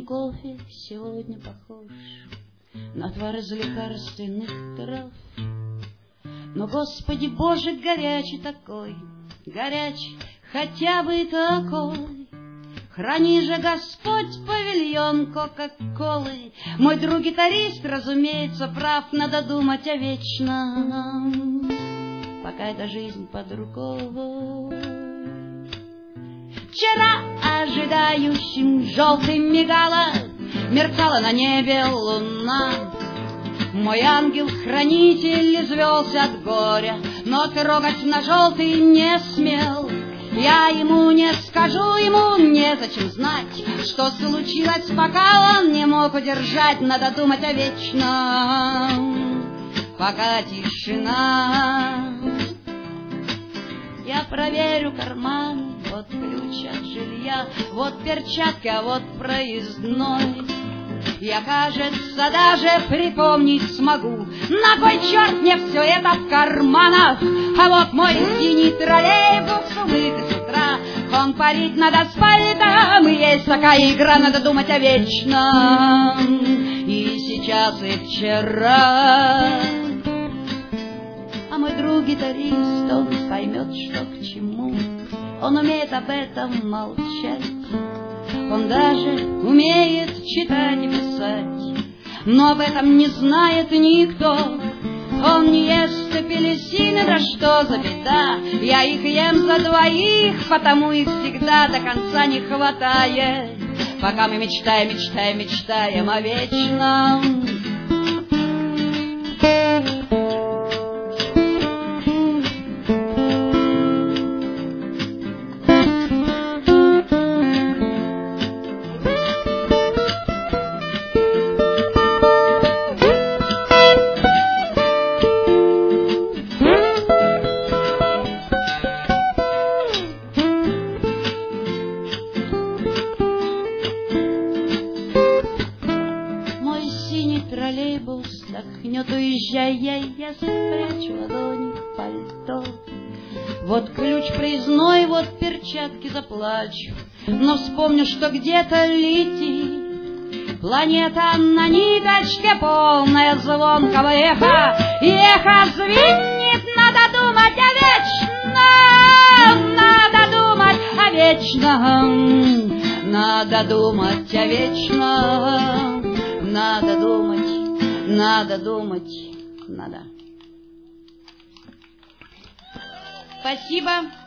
Утренний кофе сегодня похож на отвар из лекарственных трав. Но, Господи Боже, горячий такой, горячий, хотя бы такой. Храни же, Господь, павильон Кока-Колы. Мой друг-гитарист, разумеется, прав, надо думать о вечном, пока эта жизнь под рукой. Вчера ожидающим желтым мигала, мерцала на небе луна. Мой ангел-хранитель извелся от горя, но трогать на желтый не смел. Я ему не скажу, ему незачем знать, что случилось, пока он не мог удержать. Надо думать о вечном, пока тишина. Я проверю карман, вот ключ от жилья, вот перчатки, а вот проездной. Я, кажется, даже припомнить смогу, на кой черт мне все это в карманах. А вот мой синий троллейбус умытый с утра, он парит над асфальтом, и есть такая игра, надо думать о вечном, и сейчас, и вчера. А мой друг-гитарист, он поймет, что к чему, он умеет об этом молчать. Он даже умеет читать и писать, но об этом не знает никто. Он не ест апельсины, да что за беда, я их ем за двоих, потому их всегда до конца не хватает, пока мы мечтаем, мечтаем, мечтаем о вечном. Троллейбус дохнет, уезжая, я спрячу ладони в пальто. Вот ключ проездной, вот перчатки заплачу, но вспомню, что где-то летит планета на ниточке, полная звонкого эха. И эхо звенит, надо думать о вечном, надо думать о вечном, надо думать о вечном. Надо думать, надо думать, надо. Спасибо.